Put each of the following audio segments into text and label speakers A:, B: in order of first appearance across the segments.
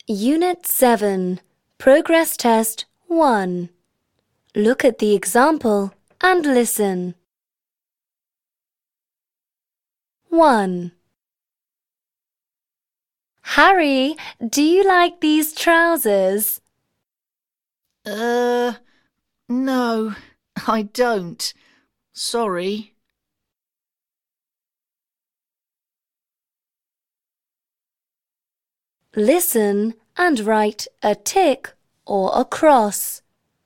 A: Unit 7, Progress Test 1. Look at the example and listen. 1. Harry, do you like these trousers?
B: No, I don't. Sorry.
A: Listen and write a tick or a cross.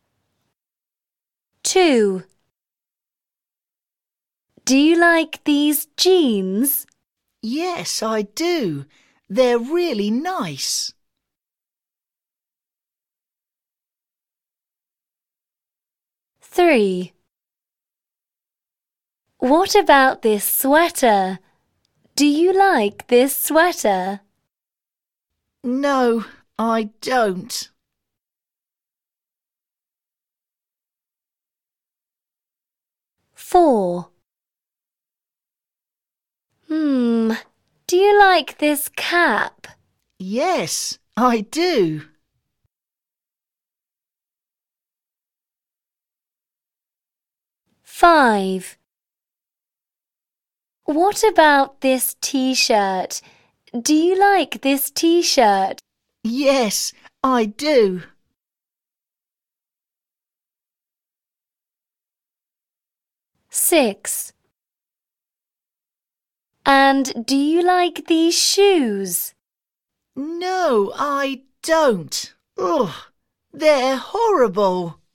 A: 2. Do you like these jeans?
B: Yes, I do. They're really nice.
A: 3. What about this sweater? Do you like this sweater?
B: No, I don't.
A: 4. Do you like this cap?
B: Yes, I do.
A: 5. What about this t-shirt? Do you like this t-shirt?
B: Yes, I do.
A: 6. And do you like these shoes?
B: No, I don't. Ugh, they're horrible.